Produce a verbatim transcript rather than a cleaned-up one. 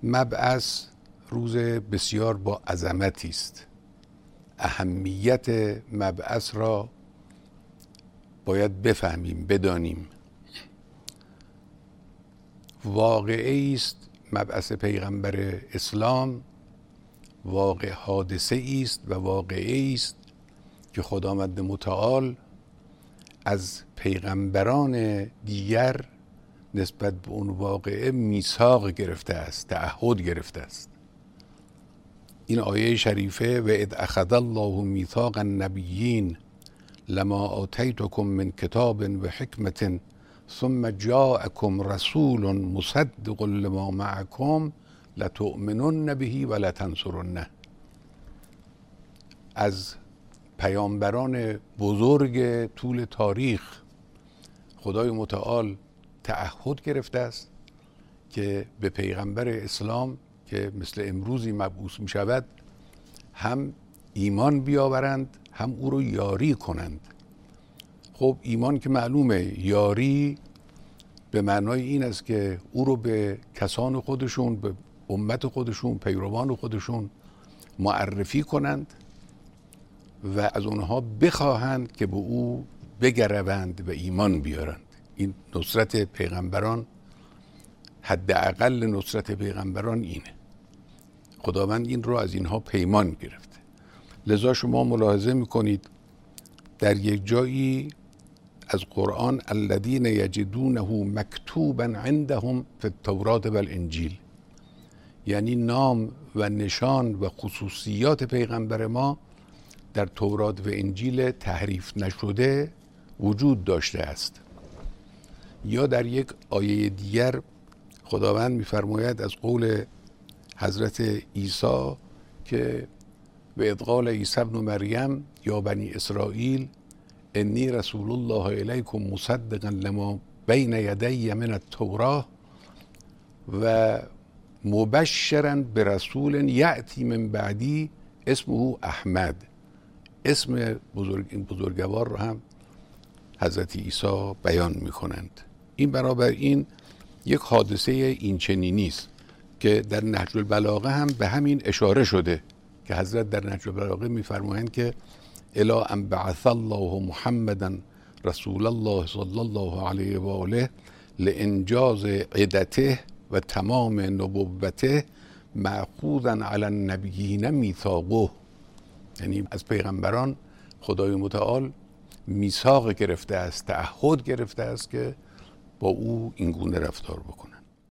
مبعث روز بسیار با عظمتی است. اهمیت مبعث را باید بفهمیم، بدانیم. واقعه است مبعث پیغمبر اسلام، واقع حادثه است و واقعه است که خداوند متعال از پیغمبران دیگر نسبت به اون واقعه میثاق گرفته است، تعهد گرفته است. این آیه شریفه و اذ اخذ الله میثاق النبیین لما آتیتکم من کتاب و حکمت ثم جاءکم رسول مصدق لما معکم لتؤمنن به و لتنصرنه. از پیامبران بزرگ طول تاریخ خدای متعال تعهد گرفته است که به پیغمبر اسلام که مثل امروزی مبعوث می شود هم ایمان بیاورند، هم او رو یاری کنند. خب ایمان که معلومه، یاری به معنای این است که او رو به کسان خودشون، به امت خودشون، پیروان خودشون معرفی کنند و از اونها بخواهند که به او بگروند و ایمان بیارند. این نصرت پیغمبران، حداقل نصرت پیغمبران اینه. خداوند این رو از اینها پیمان گرفته. لذا شما ملاحظه میکنید در یک جایی از قرآن الذین یجدونه مکتوبا عندهم فی التوراة و الانجیل، یعنی نام و نشان و خصوصیات پیغمبر ما در تورات و انجیل تحریف نشده وجود داشته است. یا در یک آیه دیگر خداوند می‌فرماید از قول حضرت عیسی که و اذ قال عیسی ابن مریم یا بنی اسرائیل انی رسول الله الیکم مصدقا لما بین یدی من التوراة و مبشرا برسول یأتی من بعدی اسمه احمد. اسم بزرگ این بزرگوار رو هم حضرت عیسی بیان میکنند. این برابر این یک حادثه این چنینی است که در نهج البلاغه هم به همین اشاره شده که حضرت در نهج البلاغه میفرمایند که الی ان بعث الله محمدا رسول الله صلی الله علیه و آله لانجاز عدته و تمام نبوته مأخوذا علی النبیین میثاقه. یعنی از پیغمبران خدای متعال میثاق گرفته است، تعهد گرفته است که با او این گونه رفتار بکنه.